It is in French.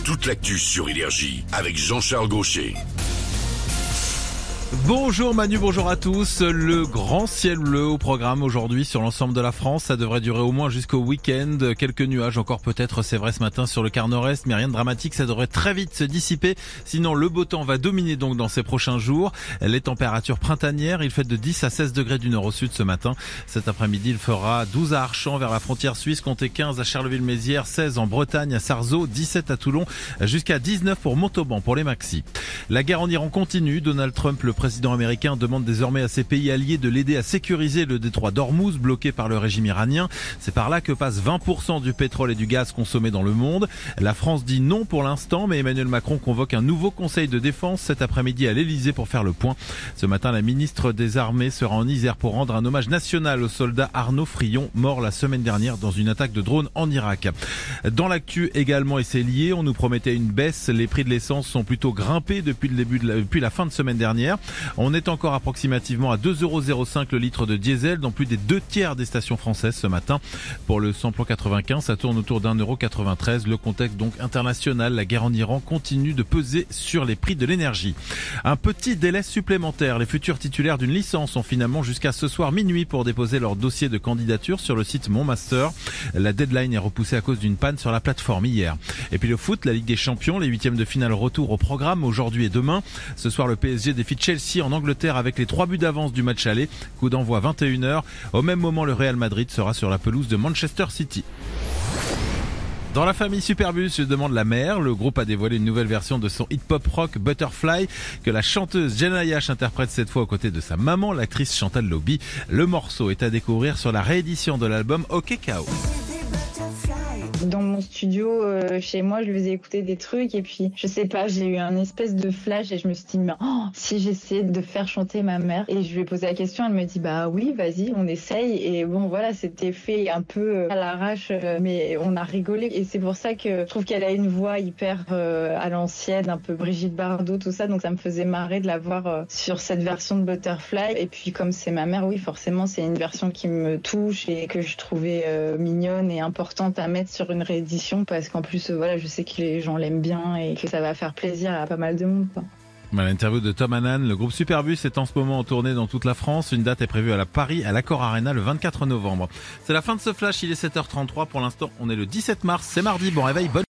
toute l'actu sur Énergie avec Jean-Charles Gaucher. Bonjour Manu, bonjour à tous. Le grand ciel bleu au programme aujourd'hui sur l'ensemble de la France. Ça devrait durer au moins jusqu'au week-end. Quelques nuages encore peut-être, c'est vrai ce matin sur le quart nord-est, mais rien de dramatique. Ça devrait très vite se dissiper. Sinon le beau temps va dominer donc dans ces prochains jours. Les températures printanières, il fait de 10 à 16 degrés du nord au sud ce matin. Cet après-midi, il fera 12 à Archamps vers la frontière suisse, comptez 15 à Charleville-Mézières, 16 en Bretagne à Sarzeau, 17 à Toulon, jusqu'à 19 pour Montauban pour les maxis. La guerre en Iran continue. Donald Trump, le président américain, demande désormais à ses pays alliés de l'aider à sécuriser le détroit d'Ormuz bloqué par le régime iranien. C'est par là que passe 20% du pétrole et du gaz consommés dans le monde. La France dit non pour l'instant, mais Emmanuel Macron convoque un nouveau conseil de défense cet après-midi à l'Elysée pour faire le point. Ce matin, la ministre des Armées sera en Isère pour rendre un hommage national au soldat Arnaud Frion, mort la semaine dernière dans une attaque de drone en Irak. Dans l'actu également, et c'est lié, on nous promettait une baisse. Les prix de l'essence sont plutôt grimpés depuis la fin de semaine dernière. On est encore approximativement à 2,05 € le litre de diesel dans plus des 2/3 des stations françaises ce matin. Pour le samplon 95, ça tourne autour d'1,93 €. Le contexte donc international, la guerre en Iran continue de peser sur les prix de l'énergie. Un petit délai supplémentaire. Les futurs titulaires d'une licence ont finalement jusqu'à ce soir minuit pour déposer leur dossier de candidature sur le site Mon Master. La deadline est repoussée à cause d'une panne sur la plateforme hier. Et puis le foot, la Ligue des Champions, les huitièmes de finale retour au programme aujourd'hui et demain. Ce soir, le PSG défie Chelsea en Angleterre avec les 3 buts d'avance du match aller. Coup d'envoi 21 h. Au même moment, le Real Madrid sera sur la pelouse de Manchester City. Dans la famille Superbus, je demande la mère. Le groupe a dévoilé une nouvelle version de son hip-hop rock Butterfly que la chanteuse Jenna Yash interprète cette fois aux côtés de sa maman, l'actrice Chantal Lobby. Le morceau est à découvrir sur la réédition de l'album OK K.O. Dans mon studio, chez moi, je lui faisais écouter des trucs et puis, je sais pas, j'ai eu un espèce de flash et je me suis dit, mais si j'essayais de faire chanter ma mère. Et je lui ai posé la question, elle me dit, bah oui, vas-y, on essaye. Et bon, voilà, c'était fait un peu à l'arrache, mais on a rigolé. Et c'est pour ça que je trouve qu'elle a une voix hyper à l'ancienne, un peu Brigitte Bardot, tout ça. Donc ça me faisait marrer de la voir sur cette version de Butterfly. Et puis comme c'est ma mère, oui, forcément, c'est une version qui me touche et que je trouvais mignonne et importante à mettre sur une réédition parce qu'en plus voilà, je sais que les gens l'aiment bien et que ça va faire plaisir à pas mal de monde, quoi. L'interview de Tom Hanan. Le groupe Superbus est en ce moment en tournée dans toute la France. Une date est prévue à Paris, à l'Accor Arena le 24 novembre. C'est la fin de ce flash, il est 7h33 pour l'instant. On est le 17 mars, c'est mardi. Bon réveil, bonne